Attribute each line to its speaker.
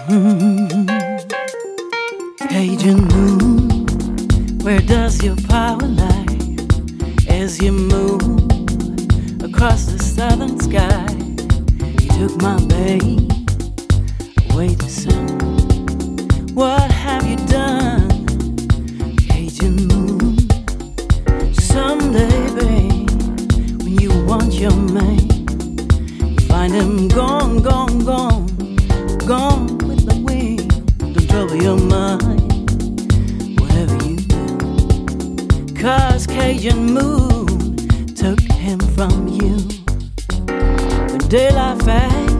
Speaker 1: Mm. Cajun moon, where does your power lie as you move across the southern sky? You took my babe away to sun. What have you done, Cajun moon? Someday, babe, when you want your man, you find him gone, gone, gone, gone with the wind. Don't trouble your mind, whatever you do, 'cause Cajun moon took him from you. When daylight fades